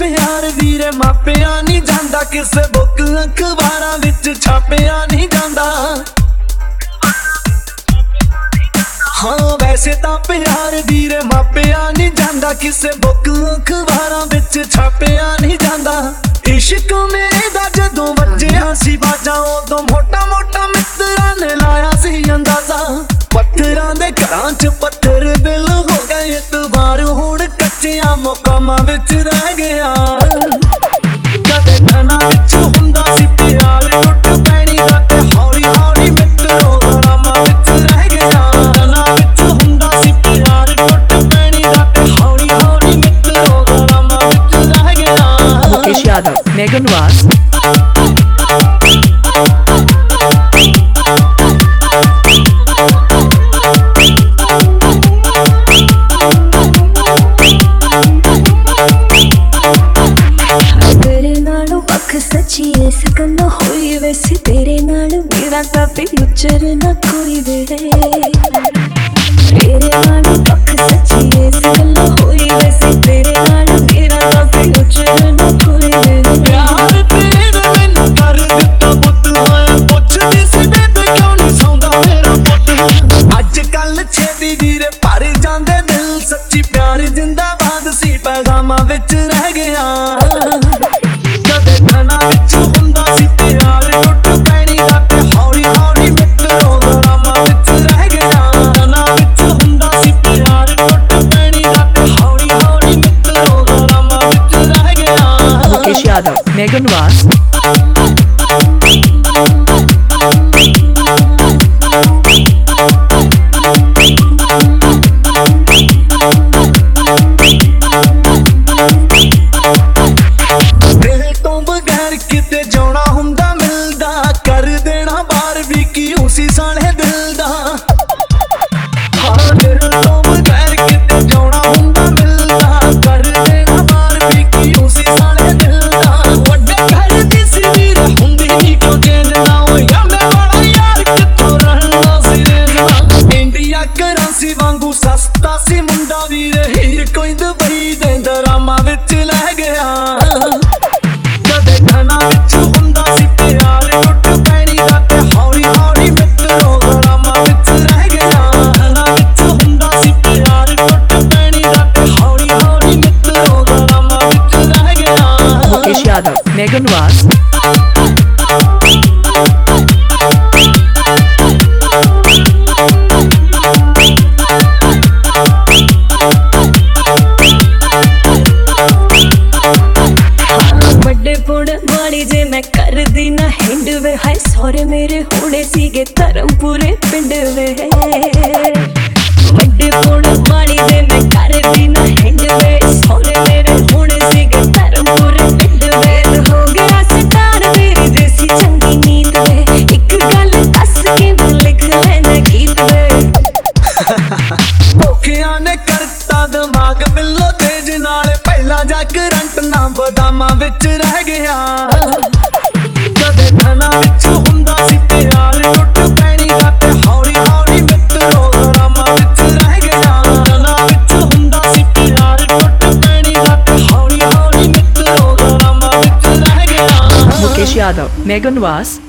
प्यार वीरे मापिया नहीं जांदा, किसे बुक अखबारां विच छापिया नहीं जांदा। हाँ वैसे तां प्यार वीरे मापिया नहीं जांदा, किसे बुक अखबारां विच छापिया नहीं जांदा। इश्क मेरे दा जदों वज्जिया सी बाजा, उदों मोटा मोटा मित्तरां ने लाया सी अंदाजा। पत्थरां दे घरां च पत्थर दिल हो गए इतबार, हुण कच्चियां मुकामां विच रह गया। कदे धना विच हुंदा सी प्यार, टुट पैणी दा ते हौली हौली मित्तरों गरामां विच रह गया। धना विच हुंदा सी प्यार, टुट पैणी दा ते हौली हौली मित्तरों गरामां विच रह गया। मुकेश यादव, मेगन वास। सच्ची इस गल्ला होई वैसे तेरे नाल मेरा कभी उचर ना कोई वे। तेरे नाल पक सच्ची इस गल्ला होई वैसे तेरे नाल मेरा कभी उचर ना कोई वे। प्यार तेरे मैनू कर दिता पुत, होया पुछदी सी बेबे क्यों नहीं सौंदा मेरा पुत। अज कल छेती वीरे भर जांदे दिल, सच्ची प्यार जिंदाबाद सी पैगामां विच रह गया। धना विच हुंदा सी प्यार, टुट पैणी दा ते हौली हौली मित्तरों गरामां विच रह गया। धना विच हुंदा सी प्यार, टुट पैणी दा ते हौली हौली मित्तरों गरामां विच रह गया। मुकेश यादव, मेगन वास। किते जाना हुंदा मिलदा, कर देना बार भी की उसी साने दिल दा। हाँ दिल तो बगैर किते जाना हुंदा मिलदा, कर देना बार भी की उसी साने दिल दा। वड्डे घर दी सी वीर हुंदी नी क्यों चेंज ना होया, मैं वाला यार कित्थों रहना सी रेजना। इंडिया करांसी वांगू सस्ता सी मुंडा वीर, हीर कोई दुबई दे दरामां विच लह गया। धना विच हुंदा सी प्यार, टुट पैणी दा ते हौली हौली मित्तरों गरामां विच रह गया। धना विच हुंदा सी प्यार, टुट पैणी दा ते हौली हौली मित्तरों गरामां विच रह गया। मुकेश यादव, मेगन वास। जे मैं कर दी ना हिंड वे, हाय सौरे मेरे होने सीगे धर्मपुरे पिंड वे। वड्डे पुण वाली जे मैं कर दी ना हिंड वे, सौरे मेरे होने सीगे धर्मपुरे पिंड वे। हो गया स्टार मेरी देसी चंगी नींद वे, एक गल दस के मैं लिख लेना गीत वे। भुखिया ने करता दिमाग मिलो तेज नाल, पहला जा करंट ना बदामां विच रह गया। धना विच हुंदा सी प्यार, टुट पैणी दा ते हौली हौली मित्तरों गरामां विच रह गया। धना विच हुंदा सी प्यार, टुट पैणी दा ते हौली हौली मित्तरों गरामां विच रह गया। मुकेश यादव, मेगन वास।